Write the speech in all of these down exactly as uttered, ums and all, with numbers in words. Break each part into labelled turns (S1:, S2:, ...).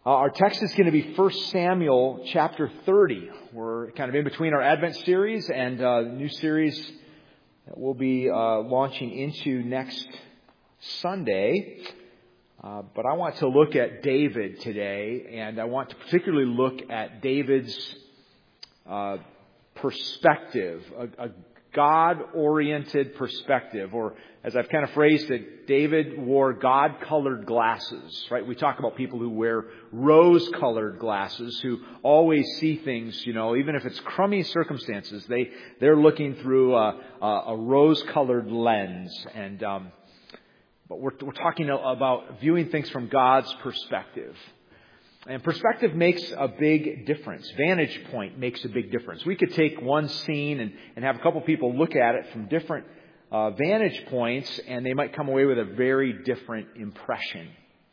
S1: Uh, our text is going to be First Samuel chapter thirty. We're kind of in between our Advent series and uh, the new series that we'll be uh, launching into next Sunday. Uh, but I want to look at David today, and I want to particularly look at David's uh, perspective, a, a God-oriented perspective, or as I've kind of phrased it, David wore God-colored glasses, right? We talk about people who wear rose-colored glasses, who always see things, you know, even if it's crummy circumstances, they, they're looking through a, a, a rose-colored lens. And, um, but we're, we're talking about viewing things from God's perspective. And perspective makes a big difference. Vantage point makes a big difference. We could take one scene and, and have a couple people look at it from different uh, vantage points, and they might come away with a very different impression.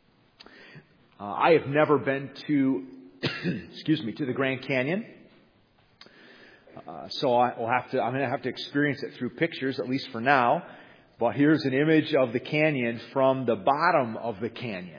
S1: Uh, I have never been to, excuse me, to the Grand Canyon. Uh, so I will have to, I'm going to have to experience it through pictures, at least for now. But here's an image of the canyon from the bottom of the canyon.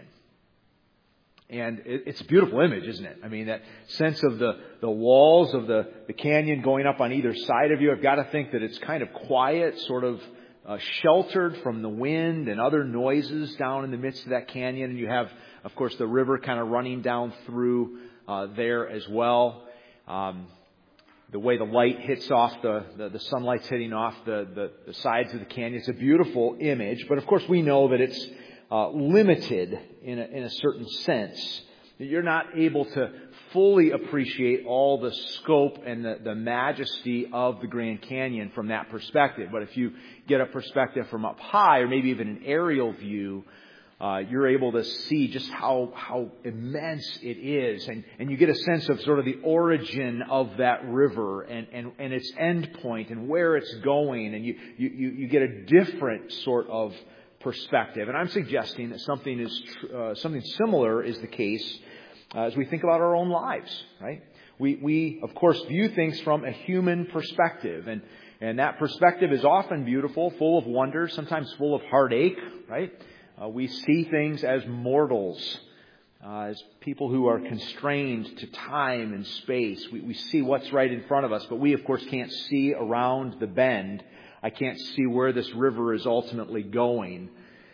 S1: And it's a beautiful image, isn't it? I mean, that sense of the, the walls of the, the canyon going up on either side of you. I've got to think that it's kind of quiet, sort of uh, sheltered from the wind and other noises down in the midst of that canyon. And you have, of course, the river kind of running down through uh, there as well. Um, the way the light hits off, the, the, the sunlight's hitting off the, the, the sides of the canyon. It's a beautiful image. But, of course, we know that it's Uh, limited in a, in a certain sense. You're not able to fully appreciate all the scope and the, the majesty of the Grand Canyon from that perspective. But if you get a perspective from up high, or maybe even an aerial view, uh, you're able to see just how how immense it is, and and you get a sense of sort of the origin of that river and and, and its end point and where it's going, and you you you get a different sort of perspective. And I'm suggesting that something is uh, something similar is the case uh, as we think about our own lives, right? We, we of course, view things from a human perspective. And, and that perspective is often beautiful, full of wonder, sometimes full of heartache, right? Uh, we see things as mortals, uh, as people who are constrained to time and space. We, we see what's right in front of us, but we, of course, can't see around the bend. I can't see where this river is ultimately going.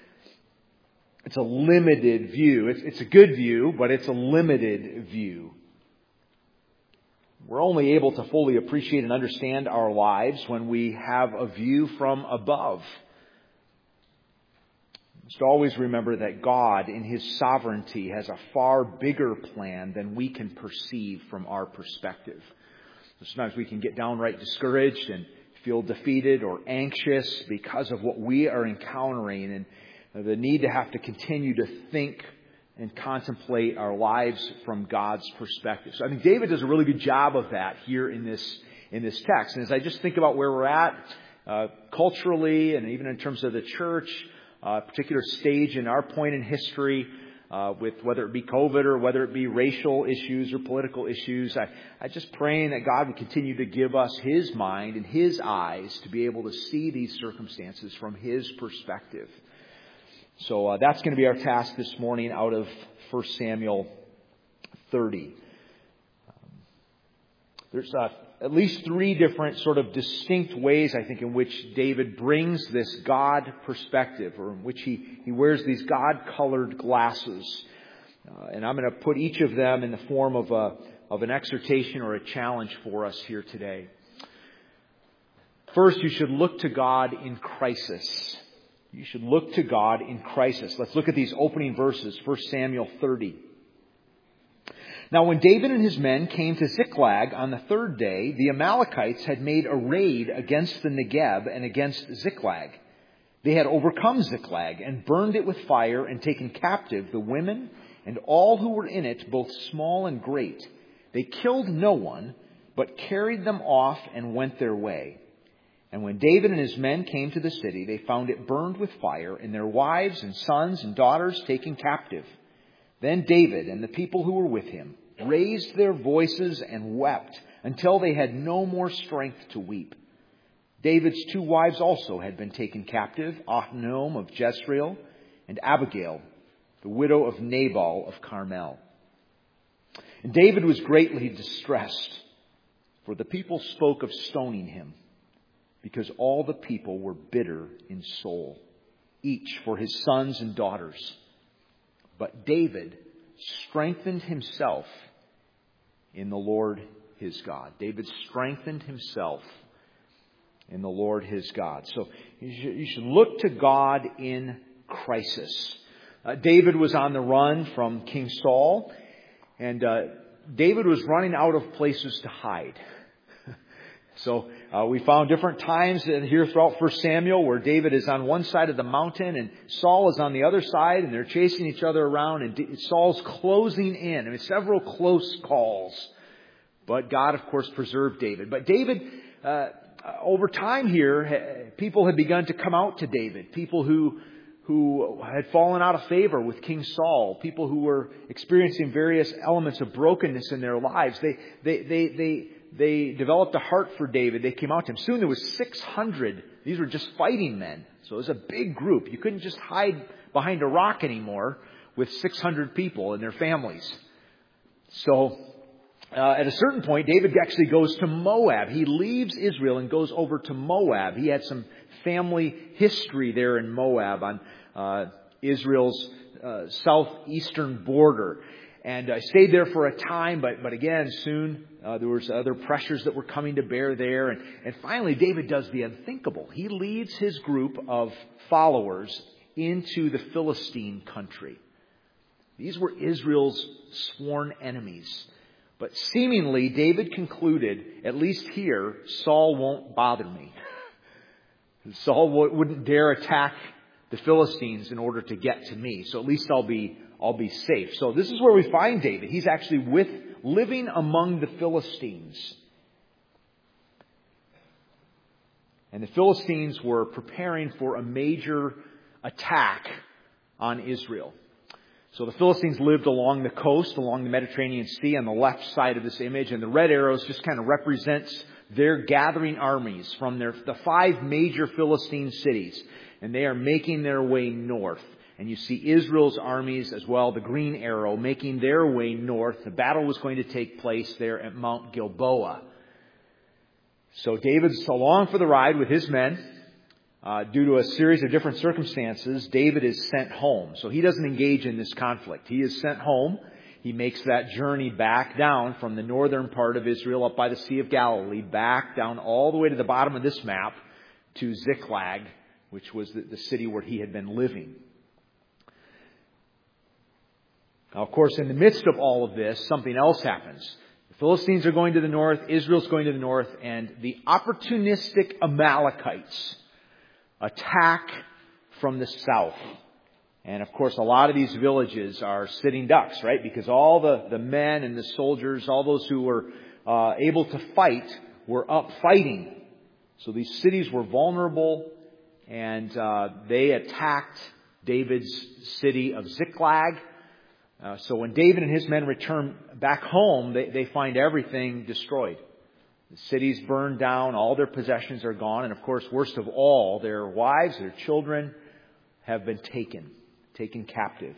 S1: It's a limited view. It's, it's a good view, but it's a limited view. We're only able to fully appreciate and understand our lives when we have a view from above. Just always remember that God, in His sovereignty, has a far bigger plan than we can perceive from our perspective. Sometimes we can get downright discouraged and feel defeated or anxious because of what we are encountering, and the need to have to continue to think and contemplate our lives from God's perspective. So I think David does a really good job of that here in this in this text. And as I just think about where we're at uh, culturally, and even in terms of the church, a uh, particular stage in our point in history, Uh, with whether it be COVID or whether it be racial issues or political issues, I, I just praying that God would continue to give us His mind and His eyes to be able to see these circumstances from His perspective. So uh, that's going to be our task this morning out of First Samuel thirty. Um, there's uh, at least three different sort of distinct ways, I think, in which David brings this God perspective, or in which he, he wears these God-colored glasses. Uh, and I'm going to put each of them in the form of a of an exhortation or a challenge for us here today. First, you should look to God in crisis. You should look to God in crisis. Let's look at these opening verses, First Samuel thirty. Now, when David and his men came to Ziklag on the third day, the Amalekites had made a raid against the Negeb and against Ziklag. They had overcome Ziklag and burned it with fire and taken captive the women and all who were in it, both small and great. They killed no one, but carried them off and went their way. And when David and his men came to the city, they found it burned with fire, and their wives and sons and daughters taken captive. Then David and the people who were with him raised their voices and wept until they had no more strength to weep. David's two wives also had been taken captive, Ahinoam of Jezreel and Abigail, the widow of Nabal of Carmel. And David was greatly distressed, for the people spoke of stoning him, because all the people were bitter in soul, each for his sons and daughters. But David strengthened himself in the Lord his God. David strengthened himself in the Lord his God. So you should, you should look to God in crisis. Uh, David was on the run from King Saul, and uh, David was running out of places to hide. So uh, we found different times here throughout First Samuel where David is on one side of the mountain and Saul is on the other side, and they're chasing each other around, and Saul's closing in. I mean, several close calls. But God, of course, preserved David. But David, uh, over time here, people had begun to come out to David. People who who had fallen out of favor with King Saul. People who were experiencing various elements of brokenness in their lives. They they they they They developed a heart for David. They came out to him. Soon there was six hundred. These were just fighting men. So it was a big group. You couldn't just hide behind a rock anymore with six hundred people and their families. So uh, at a certain point, David actually goes to Moab. He leaves Israel and goes over to Moab. He had some family history there in Moab on uh, Israel's uh, southeastern border. And I stayed there for a time, but but again, soon uh, there was other pressures that were coming to bear there. And, and finally, David does the unthinkable. He leads his group of followers into the Philistine country. These were Israel's sworn enemies. But seemingly, David concluded, at least here, Saul won't bother me. Saul wouldn't dare attack the Philistines in order to get to me. So at least I'll be I'll be safe. So this is where we find David. He's actually with living among the Philistines. And the Philistines were preparing for a major attack on Israel. So the Philistines lived along the coast, along the Mediterranean Sea, on the left side of this image. And the red arrows just kind of represents their gathering armies from their the five major Philistine cities. And they are making their way north. And you see Israel's armies as well, the green arrow, making their way north. The battle was going to take place there at Mount Gilboa. So David's along for the ride with his men. Uh, due to a series of different circumstances, David is sent home. So he doesn't engage in this conflict. He is sent home. He makes that journey back down from the northern part of Israel up by the Sea of Galilee, back down all the way to the bottom of this map to Ziklag, which was the, the city where he had been living. Now, of course, in the midst of all of this, something else happens. The Philistines are going to the north, Israel's going to the north, and the opportunistic Amalekites attack from the south. And, of course, a lot of these villages are sitting ducks, right? Because all the, the men and the soldiers, all those who were uh, able to fight, were up fighting. So these cities were vulnerable, and uh, they attacked David's city of Ziklag. Uh, so when David and his men return back home, they, they find everything destroyed. The city's burned down, all their possessions are gone, and of course, worst of all, their wives, their children have been taken, taken captive.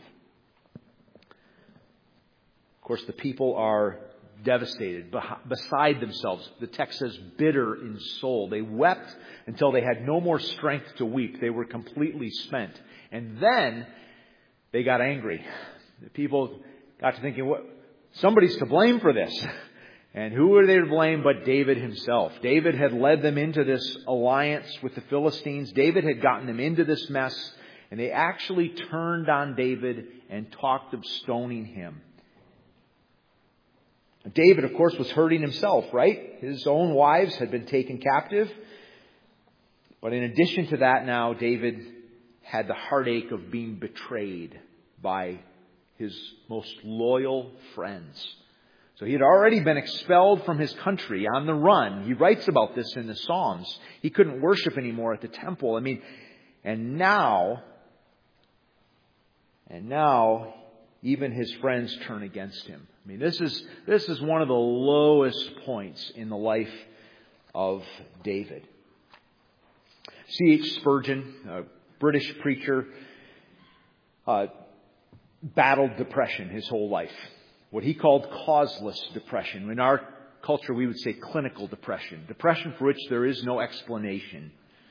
S1: Of course, the people are devastated, beside themselves. The text says bitter in soul. They wept until they had no more strength to weep. They were completely spent. And then they got angry. The people got to thinking, what? Somebody's to blame for this. And who were they to blame but David himself? David had led them into this alliance with the Philistines. David had gotten them into this mess. And they actually turned on David and talked of stoning him. David, of course, was hurting himself, right? His own wives had been taken captive. But in addition to that now, David had the heartache of being betrayed by his most loyal friends. So he had already been expelled from his country on the run. He writes about this in the Psalms. He couldn't worship anymore at the temple. I mean, and now, and now, even his friends turn against him. I mean, this is this is one of the lowest points in the life of David. C H Spurgeon, a British preacher, uh, battled depression his whole life. what he called causeless depression. In our culture, we would say clinical depression. Depression for which there is no explanation.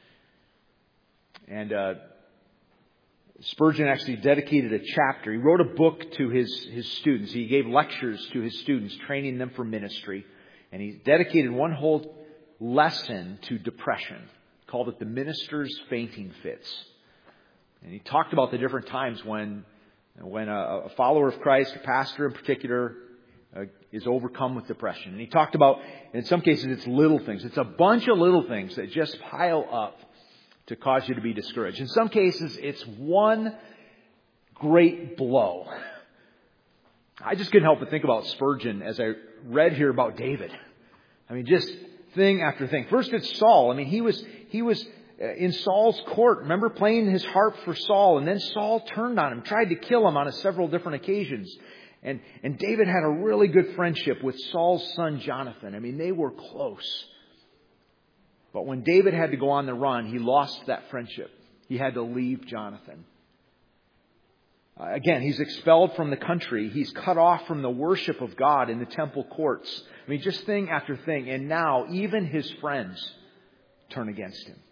S1: And uh, Spurgeon actually dedicated a chapter. He wrote a book to his, his students. He gave lectures to his students, training them for ministry. And he dedicated one whole lesson to depression. He called it The Minister's Fainting Fits. And he talked about the different times when, when a, a follower of Christ, a pastor in particular, uh, is overcome with depression. And he talked about, in some cases, it's little things. It's a bunch of little things that just pile up to cause you to be discouraged. In some cases, it's one great blow. I just couldn't help but think about Spurgeon as I read here about David. I mean, just thing after thing. First, it's Saul. I mean, he was he was in Saul's court. Remember, playing his harp for Saul, and then Saul turned on him, tried to kill him on a several different occasions. And and David had a really good friendship with Saul's son Jonathan. I mean, they were close. But when David had to go on the run, he lost that friendship. He had to leave Jonathan. Uh, again, he's expelled from the country. He's cut off from the worship of God in the temple courts. I mean, just thing after thing. And now, even his friends turn against him.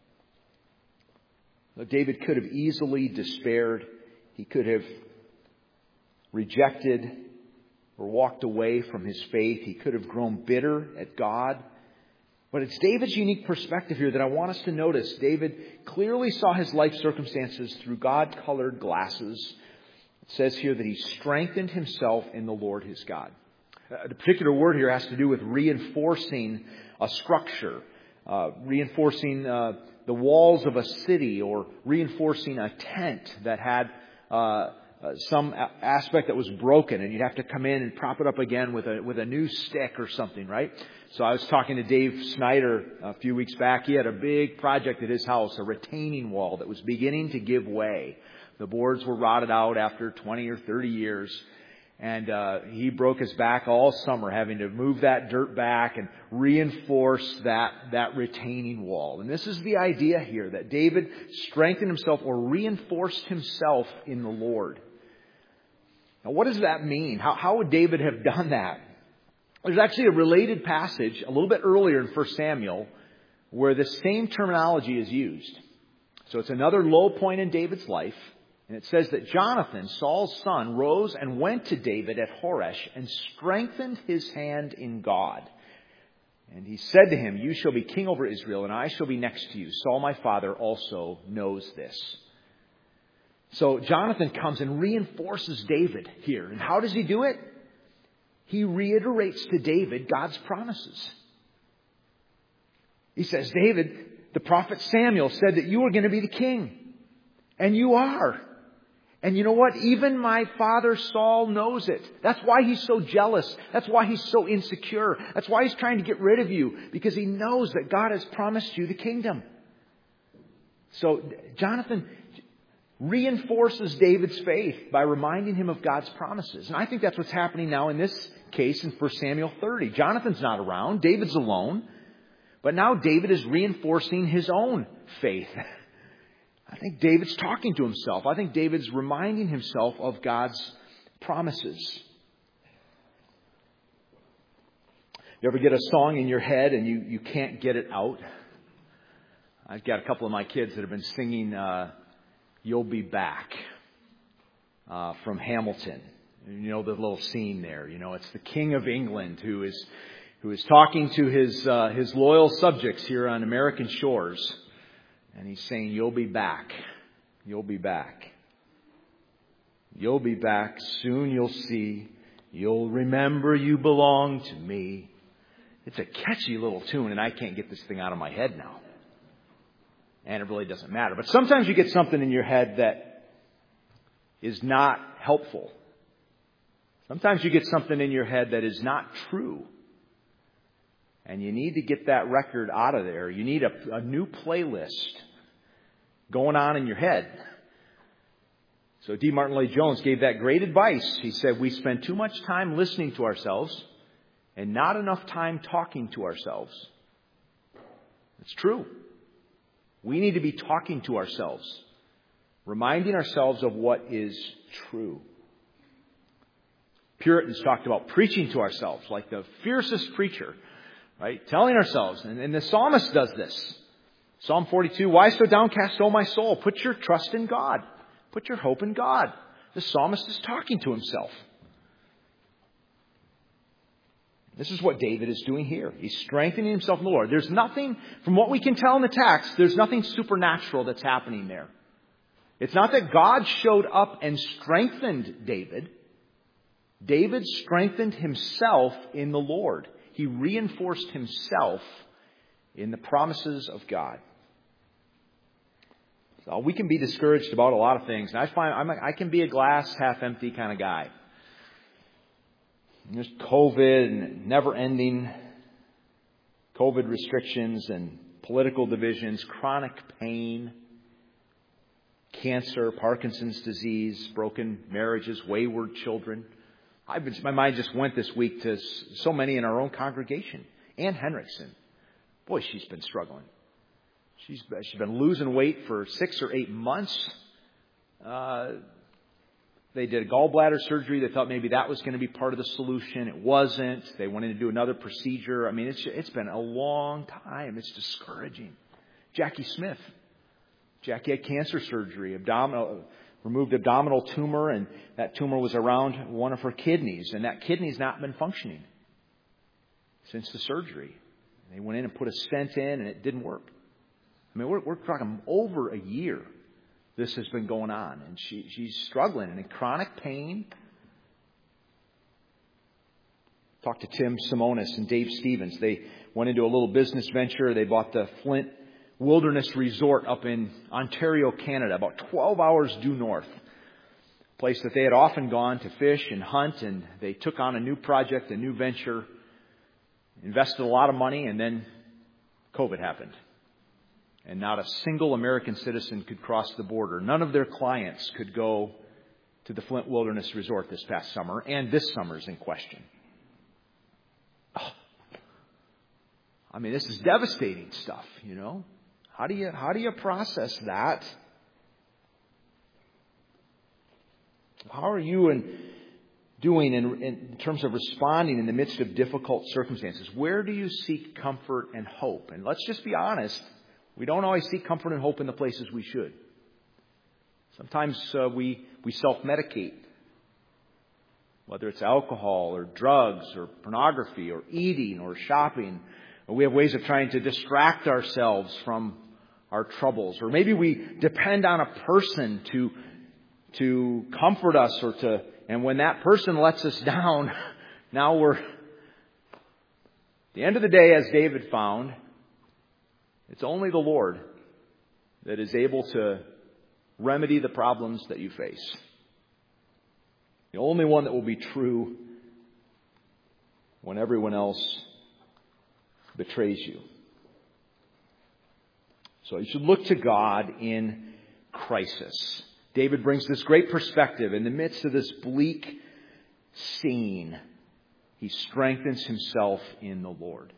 S1: Now, David could have easily despaired. He could have rejected or walked away from his faith. He could have grown bitter at God. But it's David's unique perspective here that I want us to notice. David clearly saw his life circumstances through God-colored glasses. It says here that he strengthened himself in the Lord his God. Uh, the particular word here has to do with reinforcing a structure, uh, reinforcing uh, the walls of a city, or reinforcing a tent that had uh, uh, some a- aspect that was broken, and you'd have to come in and prop it up again with a with a new stick or something, right? So I was talking to Dave Snyder a few weeks back. He had a big project at his house, a retaining wall that was beginning to give way. The boards were rotted out after twenty or thirty years. And uh, he broke his back all summer having to move that dirt back and reinforce that, that retaining wall. And this is the idea here, that David strengthened himself or reinforced himself in the Lord. Now, what does that mean? How, how would David have done that? There's actually a related passage a little bit earlier in First Samuel where the same terminology is used. So it's another low point in David's life. And it says that Jonathan, Saul's son, rose and went to David at Horesh and strengthened his hand in God. And he said to him, "You shall be king over Israel, and I shall be next to you. Saul my father also knows this." So Jonathan comes and reinforces David here. And how does he do it? He reiterates to David God's promises. He says, "David, the prophet Samuel said that you are going to be the king. And you are. And you know what? Even my father Saul knows it. That's why he's so jealous. That's why he's so insecure. That's why he's trying to get rid of you. Because he knows that God has promised you the kingdom." So Jonathan reinforces David's faith by reminding him of God's promises. And I think that's what's happening now in this case in First Samuel thirty. Jonathan's not around. David's alone. But now David is reinforcing his own faith. I think David's talking to himself. I think David's reminding himself of God's promises. You ever get a song in your head and you, you can't get it out? I've got a couple of my kids that have been singing uh, "You'll Be Back" uh, from Hamilton. You know the little scene there. You know, it's the King of England who is who is talking to his uh, his loyal subjects here on American shores. And he's saying, "You'll be back. You'll be back. You'll be back. Soon you'll see. You'll remember you belong to me." It's a catchy little tune, and I can't get this thing out of my head now. And it really doesn't matter. But sometimes you get something in your head that is not helpful. Sometimes you get something in your head that is not true. And you need to get that record out of there. You need a, a new playlist going on in your head. So D. Martin Lloyd-Jones gave that great advice. He said, "We spend too much time listening to ourselves and not enough time talking to ourselves." It's true. We need to be talking to ourselves, reminding ourselves of what is true. Puritans talked about preaching to ourselves like the fiercest preacher, right? Telling ourselves. And, and the psalmist does this. Psalm forty-two, why so downcast, O my soul? Put your trust in God. Put your hope in God. The psalmist is talking to himself. This is what David is doing here. He's strengthening himself in the Lord. There's nothing, from what we can tell in the text, there's nothing supernatural that's happening there. It's not that God showed up and strengthened David. David strengthened himself in the Lord. He reinforced himself in the promises of God. So we can be discouraged about a lot of things. And I find I'm a, I can be a glass half empty kind of guy. And there's COVID and never-ending COVID restrictions and political divisions, chronic pain, cancer, Parkinson's disease, broken marriages, wayward children. I've been, my mind just went this week to so many in our own congregation. Ann Henriksen. Boy, she's been struggling. She's, she's been losing weight for six or eight months. Uh, they did gallbladder surgery. They thought maybe that was going to be part of the solution. It wasn't. They went in to do another procedure. I mean, it's it's been a long time. It's discouraging. Jackie Smith. Jackie had cancer surgery, abdominal, removed abdominal tumor, and that tumor was around one of her kidneys, and that kidney's not been functioning since the surgery. They went in and put a stent in, and it didn't work. I mean, we're, we're talking over a year this has been going on, and she, she's struggling and in chronic pain. Talked to Tim Simonis and Dave Stevens. They went into a little business venture. They bought the Flint Wilderness Resort up in Ontario, Canada, about twelve hours due north. A place that they had often gone to fish and hunt, and they took on a new project, a new venture, invested a lot of money, and then COVID happened. And not a single American citizen could cross the border. None of their clients could go to the Flint Wilderness Resort this past summer, and this summer's in question. Oh. I mean, this is devastating stuff, you know. How do you how do you process that? How are you in, doing in, in terms of responding in the midst of difficult circumstances? Where do you seek comfort and hope? And let's just be honest. We don't always seek comfort and hope in the places we should. Sometimes uh, we, we self-medicate, whether it's alcohol or drugs or pornography or eating or shopping. Or we have ways of trying to distract ourselves from our troubles. Or maybe we depend on a person to, to comfort us or to, and when that person lets us down, now we're, at the end of the day, as David found, it's only the Lord that is able to remedy the problems that you face. The only one that will be true when everyone else betrays you. So you should look to God in crisis. David brings this great perspective in the midst of this bleak scene. He strengthens himself in the Lord.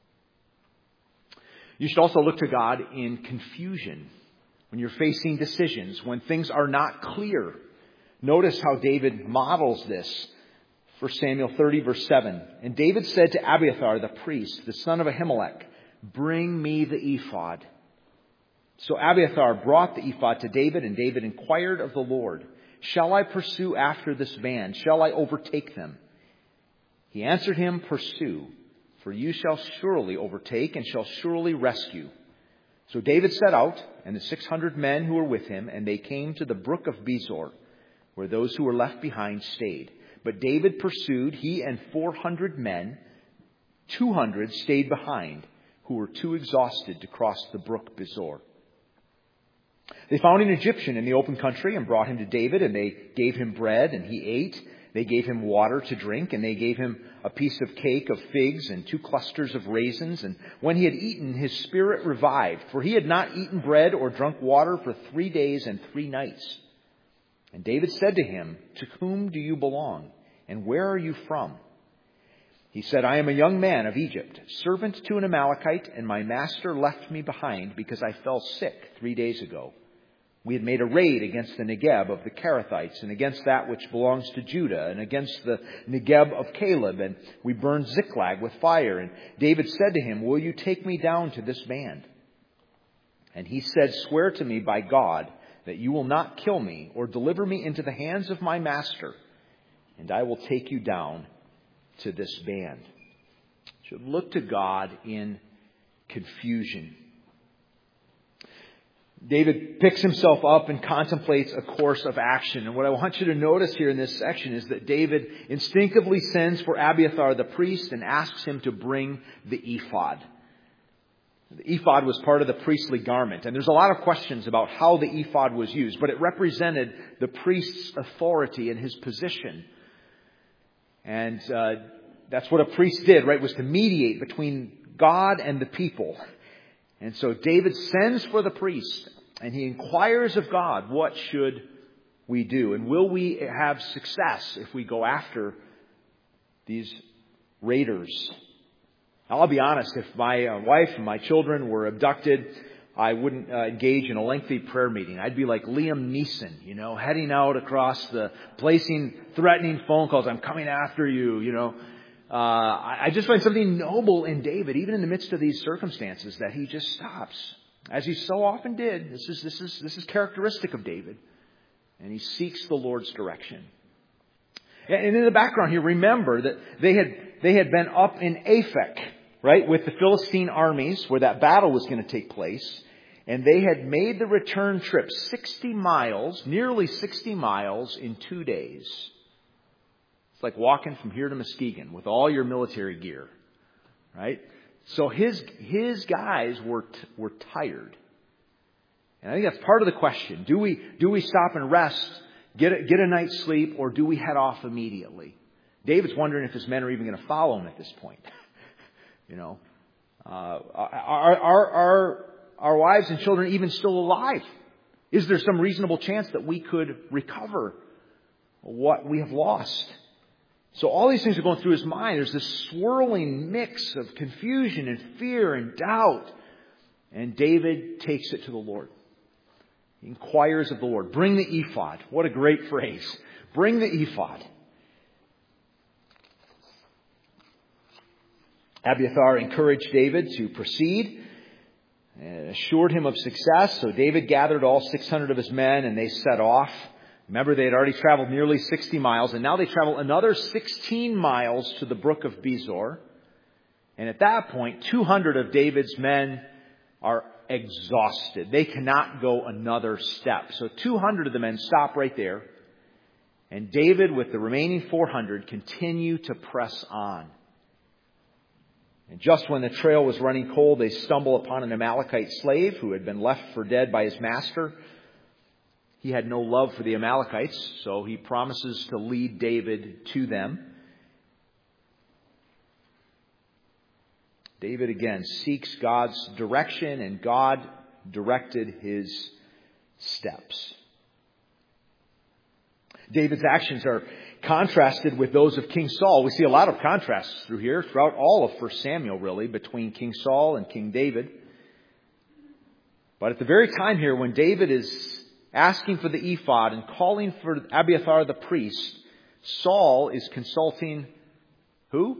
S1: You should also look to God in confusion. When you're facing decisions, when things are not clear. Notice how David models this. First Samuel thirty, verse seven. And David said to Abiathar, the priest, the son of Ahimelech, bring me the ephod. So Abiathar brought the ephod to David, and David inquired of the Lord, shall I pursue after this band? Shall I overtake them? He answered him, pursue. For you shall surely overtake and shall surely rescue. So David set out, and the six hundred men who were with him, and they came to the brook of Bezor, where those who were left behind stayed. But David pursued, he and four hundred men. Two hundred stayed behind, who were too exhausted to cross the brook Bezor. They found an Egyptian in the open country and brought him to David, and they gave him bread, and he ate. They gave him water to drink, and they gave him a piece of cake of figs and two clusters of raisins. And when he had eaten, his spirit revived, for he had not eaten bread or drunk water for three days and three nights. And David said to him, to whom do you belong, and where are you from? He said, I am a young man of Egypt, servant to an Amalekite, and my master left me behind because I fell sick three days ago. We had made a raid against the Negeb of the Kerethites and against that which belongs to Judah and against the Negeb of Caleb, and we burned Ziklag with fire. And David said to him, will you take me down to this band? And he said, swear to me by God that you will not kill me or deliver me into the hands of my master, and I will take you down to this band. Should look to God in confusion. David picks himself up and contemplates a course of action. And what I want you to notice here in this section is that David instinctively sends for Abiathar the priest and asks him to bring the ephod. The ephod was part of the priestly garment. And there's a lot of questions about how the ephod was used, but it represented the priest's authority and his position. And uh, that's what a priest did, right, was to mediate between God and the people. And so David sends for the priest and he inquires of God, what should we do? And will we have success if we go after these raiders? Now, I'll be honest, if my uh, wife and my children were abducted, I wouldn't uh, engage in a lengthy prayer meeting. I'd be like Liam Neeson, you know, heading out across the, placing threatening phone calls. I'm coming after you, you know. Uh, I just find something noble in David, even in the midst of these circumstances, that he just stops, as he so often did. This is this is this is characteristic of David, and he seeks the Lord's direction. And in the background here, remember that they had they had been up in Aphek, right, with the Philistine armies, where that battle was going to take place, and they had made the return trip sixty miles, nearly sixty miles, in two days. It's like walking from here to Muskegon with all your military gear, right? So his his guys were t- were tired, and I think that's part of the question. Do we do we stop and rest, get a, get a night's sleep, or do we head off immediately? David's wondering if his men are even going to follow him at this point. you know, uh, are are are our wives and children even still alive? Is there some reasonable chance that we could recover what we have lost? So all these things are going through his mind. There's this swirling mix of confusion and fear and doubt. And David takes it to the Lord. He inquires of the Lord. Bring the ephod. What a great phrase. Bring the ephod. Abiathar encouraged David to proceed and assured him of success. So David gathered all six hundred of his men and they set off. Remember, they had already traveled nearly sixty miles, and now they travel another sixteen miles to the brook of Bezor. And at that point, two hundred of David's men are exhausted. They cannot go another step. So two hundred of the men stop right there, and David, with the remaining four hundred, continue to press on. And just when the trail was running cold, they stumble upon an Amalekite slave who had been left for dead by his master. He had no love for the Amalekites, so he promises to lead David to them. David again seeks God's direction, and God directed his steps. David's actions are contrasted with those of King Saul. We see a lot of contrasts through here, throughout all of First Samuel, really, between King Saul and King David. But at the very time here, when David is asking for the ephod and calling for Abiathar the priest, Saul is consulting who?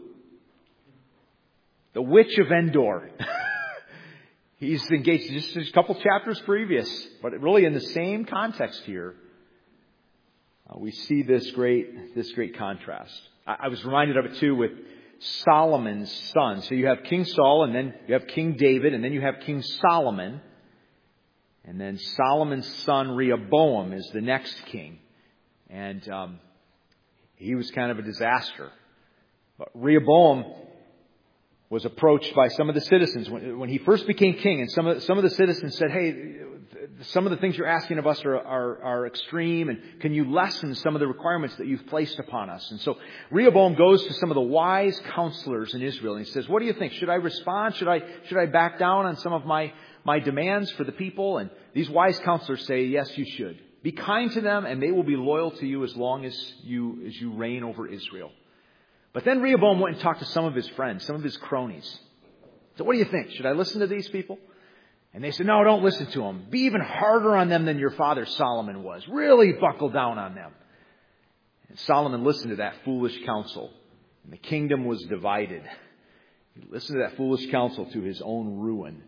S1: The witch of Endor. He's engaged just a couple chapters previous, but really in the same context here, uh, we see this great this great contrast. I, I was reminded of it too with Solomon's son. So you have King Saul, and then you have King David, and then you have King Solomon. And then Solomon's son Rehoboam is the next king. And um, he was kind of a disaster. But Rehoboam was approached by some of the citizens when, when he first became king. And some of, some of the citizens said, hey, some of the things you're asking of us are, are, are extreme. And can you lessen some of the requirements that you've placed upon us? And so Rehoboam goes to some of the wise counselors in Israel. And he says, what do you think? Should I respond? Should I, should I back down on some of my my demands for the people? And these wise counselors say, yes, you should. Be kind to them, and they will be loyal to you as long as you as you reign over Israel. But then Rehoboam went and talked to some of his friends, some of his cronies. So what do you think? Should I listen to these people? And they said, no, don't listen to them. Be even harder on them than your father Solomon was. Really buckle down on them. And Solomon listened to that foolish counsel. And the kingdom was divided. He listened to that foolish counsel to his own ruin.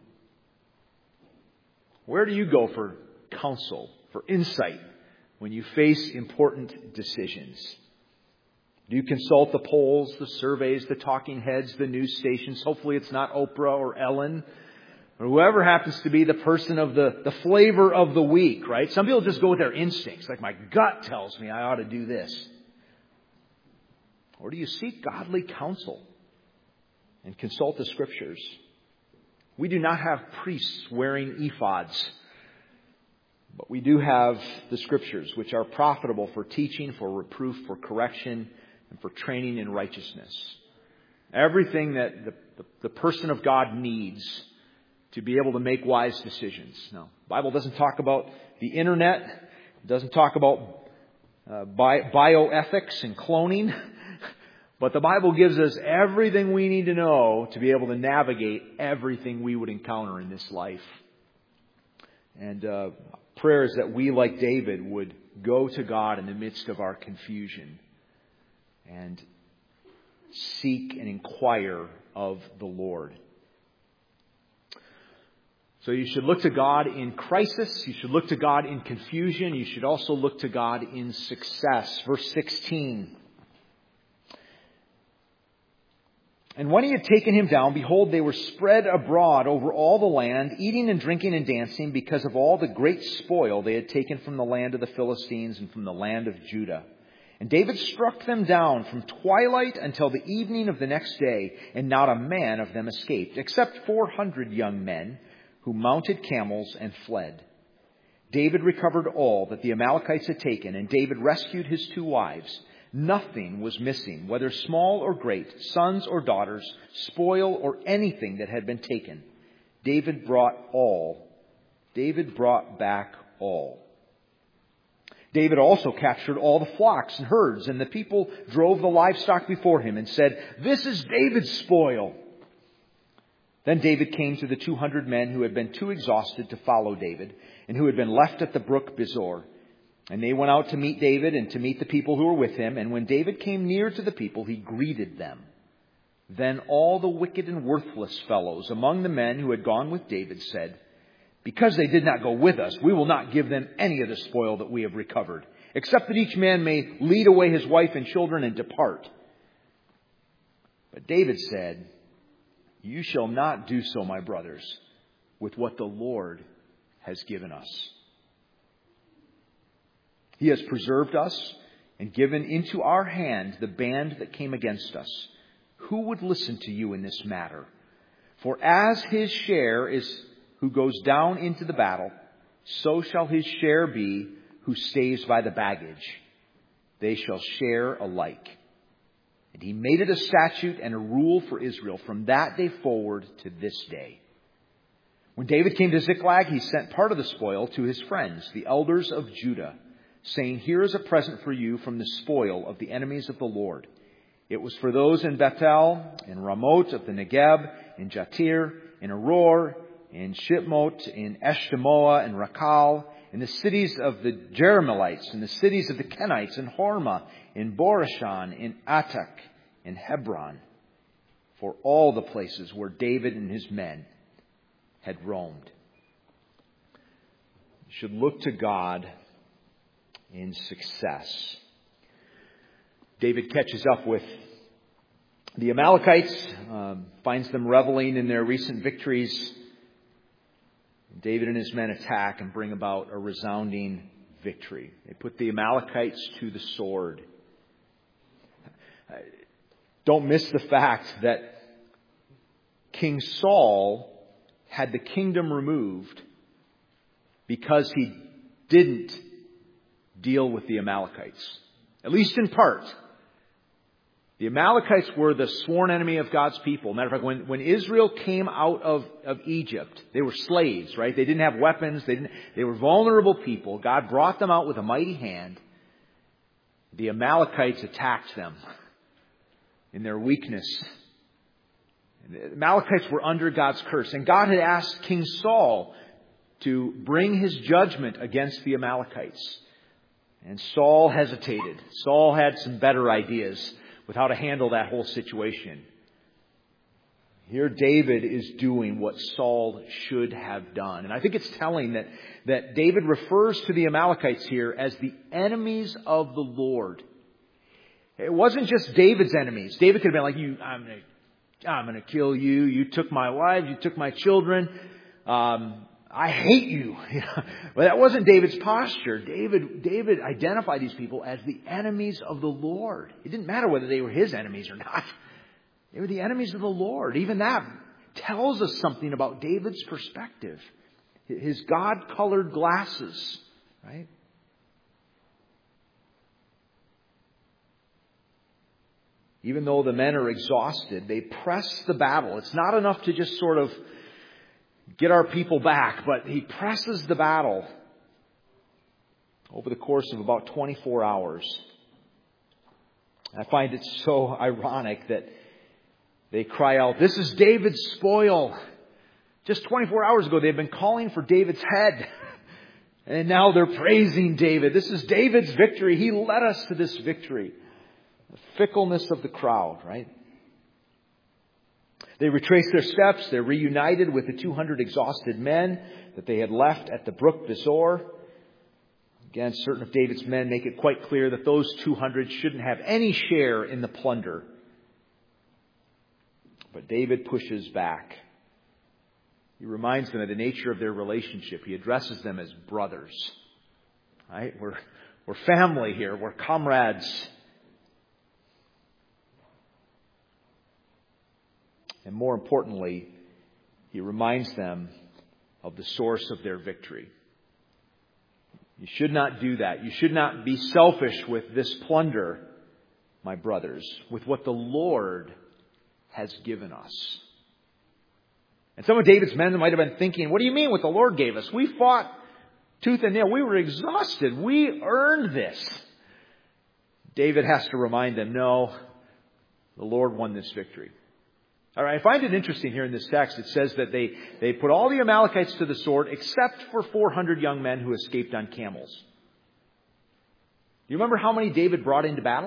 S1: Where do you go for counsel, for insight, when you face important decisions? Do you consult the polls, the surveys, the talking heads, the news stations? Hopefully it's not Oprah or Ellen or whoever happens to be the person of the, the flavor of the week, right? Some people just go with their instincts, like my gut tells me I ought to do this. Or do you seek godly counsel and consult the Scriptures? We do not have priests wearing ephods, but we do have the Scriptures, which are profitable for teaching, for reproof, for correction, and for training in righteousness. Everything that the, the, the person of God needs to be able to make wise decisions. Now, the Bible doesn't talk about the internet. It doesn't talk about uh, bi- bioethics and cloning. But the Bible gives us everything we need to know to be able to navigate everything we would encounter in this life. And uh, prayer is that we, like David, would go to God in the midst of our confusion and seek and inquire of the Lord. So you should look to God in crisis. You should look to God in confusion. You should also look to God in success. Verse sixteen. And when he had taken him down, behold, they were spread abroad over all the land, eating and drinking and dancing because of all the great spoil they had taken from the land of the Philistines and from the land of Judah. And David struck them down from twilight until the evening of the next day, and not a man of them escaped, except four hundred young men who mounted camels and fled. David recovered all that the Amalekites had taken, and David rescued his two wives. Nothing was missing, whether small or great, sons or daughters, spoil or anything that had been taken. David brought all. David brought back all. David also captured all the flocks and herds, and the people drove the livestock before him and said, "This is David's spoil." Then David came to the two hundred men who had been too exhausted to follow David, and who had been left at the brook Besor. And they went out to meet David and to meet the people who were with him. And when David came near to the people, he greeted them. Then all the wicked and worthless fellows among the men who had gone with David said, "Because they did not go with us, we will not give them any of the spoil that we have recovered, except that each man may lead away his wife and children and depart." But David said, "You shall not do so, my brothers, with what the Lord has given us. He has preserved us and given into our hand the band that came against us. Who would listen to you in this matter? For as his share is who goes down into the battle, so shall his share be who stays by the baggage. They shall share alike." And he made it a statute and a rule for Israel from that day forward to this day. When David came to Ziklag, he sent part of the spoil to his friends, the elders of Judah, saying, "Here is a present for you from the spoil of the enemies of the Lord." It was for those in Bethel, in Ramoth of the Negeb, in Jatir, in Aror, in Shipmot, in Eshtemoa, and Rakal, in the cities of the Jerahmeelites, in the cities of the Kenites, in Hormah, in Borashan, in Atak, in Hebron, for all the places where David and his men had roamed. You should look to God in success. David catches up with the Amalekites, um, finds them reveling in their recent victories. David and his men attack and bring about a resounding victory. They put the Amalekites to the sword. Don't miss the fact that King Saul had the kingdom removed because he didn't deal with the Amalekites, at least in part. The Amalekites were the sworn enemy of God's people. Matter of fact, when, when Israel came out of, of Egypt, they were slaves, right? They didn't have weapons. They didn't, they were vulnerable people. God brought them out with a mighty hand. The Amalekites attacked them in their weakness. The Amalekites were under God's curse. And God had asked King Saul to bring his judgment against the Amalekites. And Saul hesitated. Saul had some better ideas with how to handle that whole situation. Here David is doing what Saul should have done. And I think it's telling that, that David refers to the Amalekites here as the enemies of the Lord. It wasn't just David's enemies. David could have been like, "You, I'm going to, I'm going to kill you. You took my wives. You took my children. Um, I hate you." But that wasn't David's posture. David, David identified these people as the enemies of the Lord. It didn't matter whether they were his enemies or not. They were the enemies of the Lord. Even that tells us something about David's perspective. His God-colored glasses, right? Even though the men are exhausted, they press the battle. It's not enough to just sort of get our people back, but he presses the battle over the course of about twenty-four hours. I find it so ironic that they cry out, "This is David's spoil." Just twenty-four hours ago, they've been calling for David's head. And now they're praising David. This is David's victory. He led us to this victory. The fickleness of the crowd, right? They retrace their steps. They're reunited with the two hundred exhausted men that they had left at the brook Besor. Again, certain of David's men make it quite clear that those two hundred shouldn't have any share in the plunder. But David pushes back. He reminds them of the nature of their relationship. He addresses them as brothers. Right? We're, we're family here. We're comrades. And more importantly, he reminds them of the source of their victory. You should not do that. You should not be selfish with this plunder, my brothers, with what the Lord has given us. And some of David's men might have been thinking, "What do you mean what the Lord gave us? We fought tooth and nail. We were exhausted. We earned this." David has to remind them, no, the Lord won this victory. All right, I find it interesting here in this text. It says that they, they put all the Amalekites to the sword except for four hundred young men who escaped on camels. Do you remember how many David brought into battle?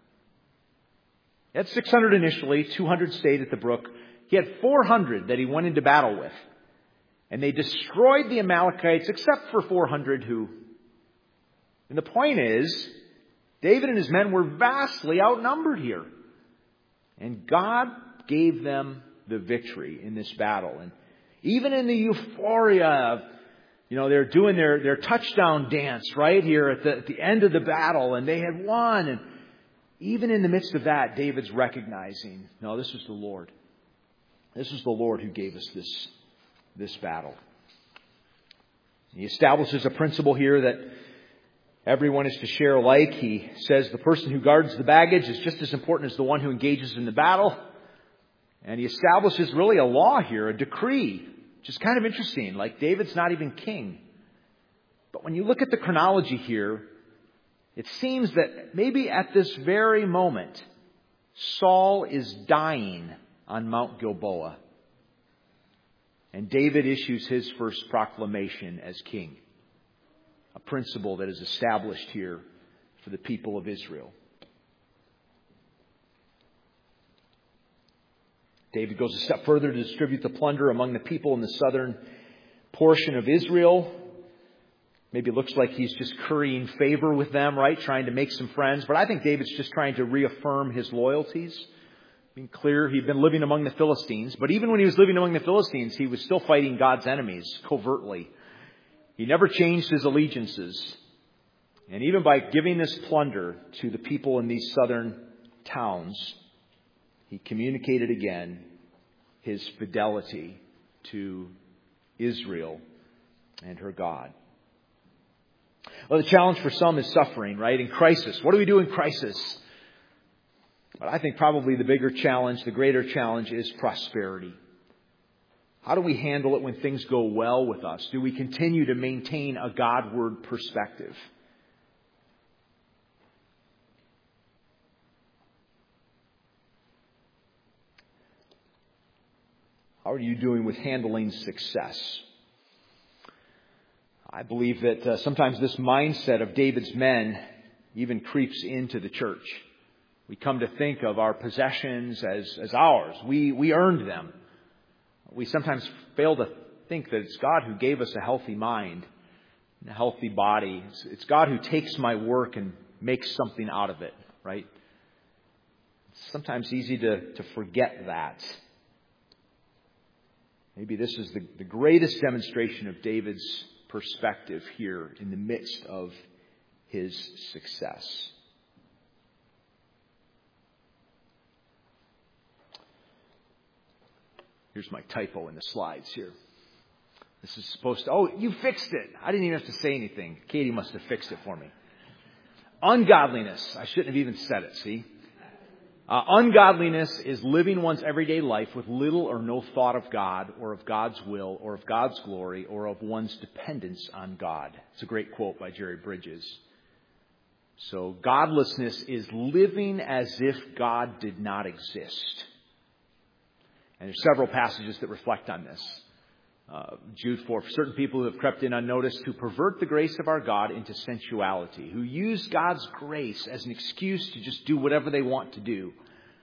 S1: He had six hundred initially, two hundred stayed at the brook. He had four hundred that he went into battle with. And they destroyed the Amalekites except for four hundred who... And the point is, David and his men were vastly outnumbered here. And God gave them the victory in this battle. And even in the euphoria of, you know, they're doing their, their touchdown dance right here at the, at the end of the battle, and they had won. And even in the midst of that, David's recognizing, no, this was the Lord. This was the Lord who gave us this, this battle. He establishes a principle here that everyone is to share alike. He says the person who guards the baggage is just as important as the one who engages in the battle. And he establishes really a law here, a decree, which is kind of interesting. Like David's not even king. But when you look at the chronology here, it seems that maybe at this very moment, Saul is dying on Mount Gilboa. And David issues his first proclamation as king. A principle that is established here for the people of Israel. David goes a step further to distribute the plunder among the people in the southern portion of Israel. Maybe it looks like he's just currying favor with them, right? Trying to make some friends. But I think David's just trying to reaffirm his loyalties. Being clear, he'd been living among the Philistines. But even when he was living among the Philistines, he was still fighting God's enemies covertly. He never changed his allegiances. And even by giving this plunder to the people in these southern towns, he communicated again his fidelity to Israel and her God. Well, the challenge for some is suffering, right? In crisis. What do we do in crisis? But I think probably the bigger challenge, the greater challenge is prosperity. How do we handle it when things go well with us? Do we continue to maintain a Godward perspective? How are you doing with handling success? I believe that uh, sometimes this mindset of David's men even creeps into the church. We come to think of our possessions as, as ours. We, we earned them. We sometimes fail to think that it's God who gave us a healthy mind and a healthy body. It's, it's God who takes my work and makes something out of it, right? It's sometimes easy to, to forget that. Maybe this is the, the greatest demonstration of David's perspective here in the midst of his success. Here's my typo in the slides here. This is supposed to, oh, you fixed it. I didn't even have to say anything. Katie must have fixed it for me. Ungodliness. I shouldn't have even said it, see? Uh, ungodliness is living one's everyday life with little or no thought of God or of God's will or of God's glory or of one's dependence on God. It's a great quote by Jerry Bridges. So godlessness is living as if God did not exist. And there's several passages that reflect on this. Uh, Jude four, certain people who have crept in unnoticed, who pervert the grace of our God into sensuality, who use God's grace as an excuse to just do whatever they want to do.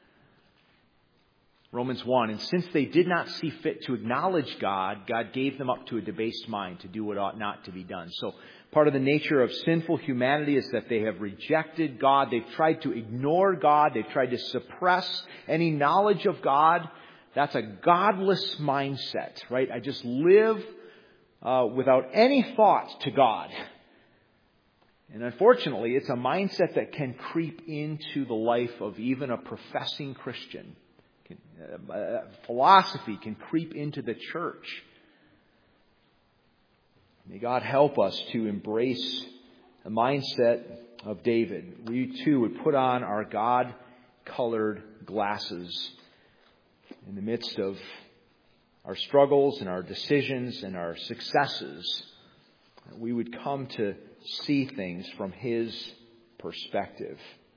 S1: Romans one, and since they did not see fit to acknowledge God, God gave them up to a debased mind to do what ought not to be done. So part of the nature of sinful humanity is that they have rejected God. They've tried to ignore God. They've tried to suppress any knowledge of God. That's a godless mindset, right? I just live uh, without any thought to God. And unfortunately, it's a mindset that can creep into the life of even a professing Christian. Can, uh, philosophy can creep into the church. May God help us to embrace the mindset of David. We too would put on our God-colored glasses in the midst of our struggles and our decisions and our successes. We would come to see things from His perspective.